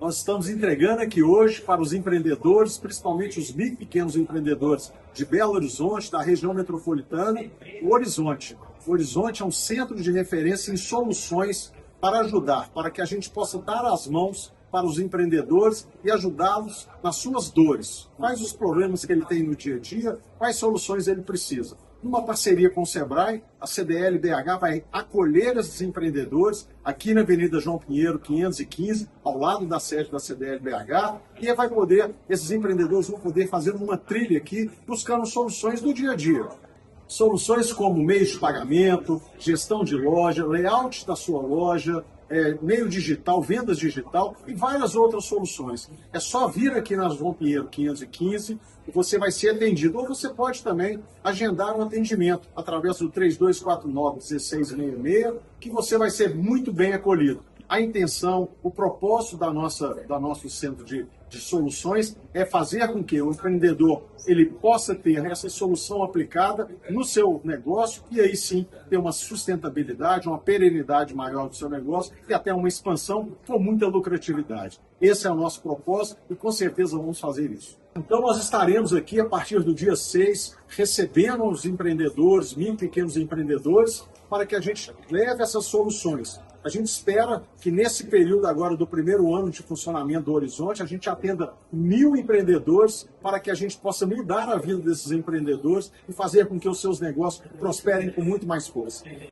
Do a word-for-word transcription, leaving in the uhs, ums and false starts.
Nós estamos entregando aqui hoje para os empreendedores, principalmente os micro e pequenos empreendedores de Belo Horizonte, da região metropolitana, o Horizonte. O Horizonte é um centro de referência em soluções para ajudar, para que a gente possa dar as mãos para os empreendedores e ajudá-los nas suas dores. Quais os problemas que ele tem no dia a dia, quais soluções ele precisa. Numa parceria com o Sebrae, a C D L B H vai acolher esses empreendedores aqui na Avenida João Pinheiro, quinhentos e quinze, ao lado da sede da C D L B H, e vai poder, esses empreendedores vão poder fazer uma trilha aqui, buscando soluções do dia a dia. Soluções como meio de pagamento, gestão de loja, layout da sua loja, é, meio digital, vendas digital e várias outras soluções. É só vir aqui na João Pinheiro quinhentos e quinze e você vai ser atendido. Ou você pode também agendar um atendimento através do três dois quatro nove, um seis seis seis, que você vai ser muito bem acolhido. A intenção, o propósito da nossa, da nosso centro de, de soluções é fazer com que o empreendedor ele possa ter essa solução aplicada no seu negócio e aí sim ter uma sustentabilidade, uma perenidade maior do seu negócio e até uma expansão com muita lucratividade. Esse é o nosso propósito e com certeza vamos fazer isso. Então nós estaremos aqui a partir do dia seis recebendo os empreendedores, micro e pequenos empreendedores, para que a gente leve essas soluções. A gente espera que nesse período agora do primeiro ano de funcionamento do Horizonte, a gente atenda mil empreendedores para que a gente possa mudar a vida desses empreendedores e fazer com que os seus negócios prosperem com muito mais força.